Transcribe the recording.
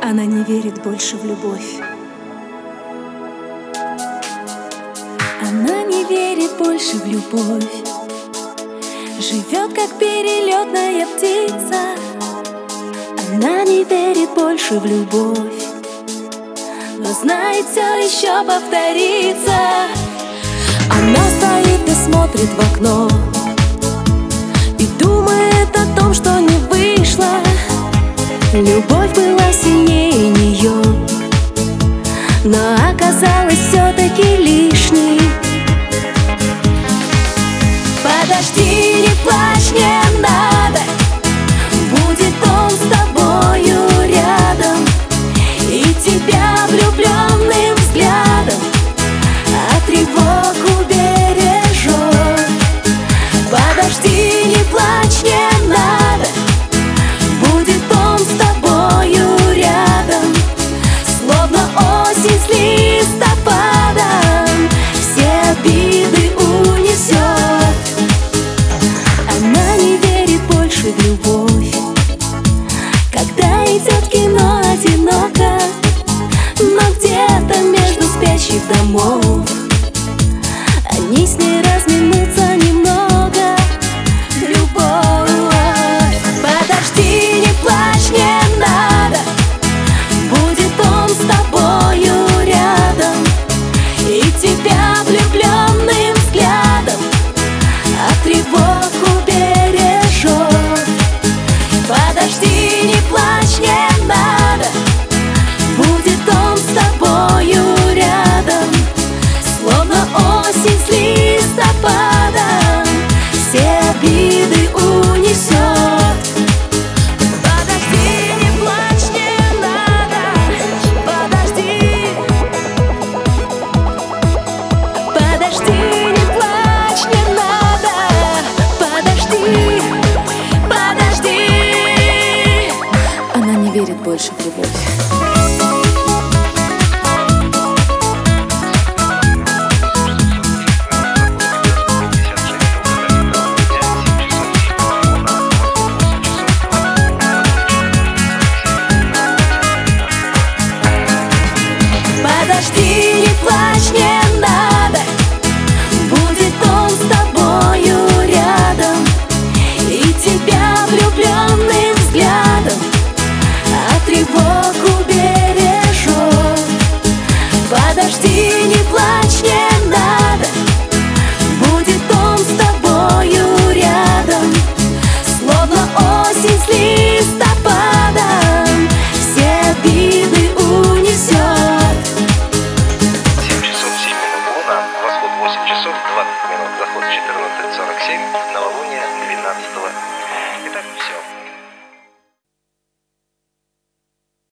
Она не верит больше в любовь. Она не верит больше в любовь. Живет, как перелетная птица. Она не верит больше в любовь, но знает, все еще повторится. Она стоит и смотрит в окно и думает о том, что не вышло. Любовь была сильнее нее, но оказалась все-таки лишней. Подожди, не плачь, не надо. Будет он с тобою рядом и тебя влюбленным взглядом от тревог убережет. Подожди, не плачь, не надо. Будет он с тобою рядом, словно осень с листопадом, все обиды унесет. Она не верит больше в любовь, когда идет в кино одиноко, но где-то между спящих домов они с ней разминутся немного. Любовь. Подожди, не плачь, не надо. Будет он с тобою рядом и тебя влюбленным взглядом от тревог убережет. Подожди, не плачь, не надо. Будет он с тобою рядом, словно осень с листопадом, все обиды унесет. Подожди, не плачь, не надо. Подожди. Подожди, не плачь, не надо. Подожди. Подожди. Она не верит больше в любовь. Подожди, не плачь, не надо. Будет он с тобою рядом и тебя влюбленным взглядом от тревог убережет. Подожди, не плачь, не надо. Будет он с тобою рядом, словно осень с листопадом, все обиды унесет. 7 часов 7 минут луна, восход 8 часов 20 минут, заход 14:47, новолуние 12